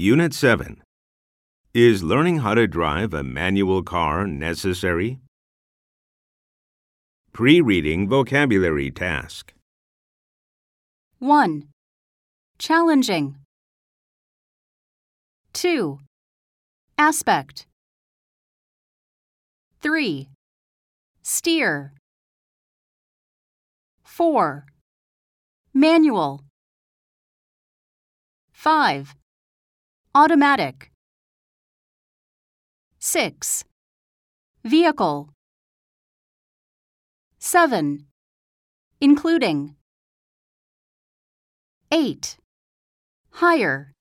Unit 7. Is learning how to drive a manual car necessary? Pre-reading vocabulary task. 1. Challenging. 2. Aspect. 3. Steer. 4. Manual. 5. Automatic. 6. Vehicle. 7. Including. 8. Higher.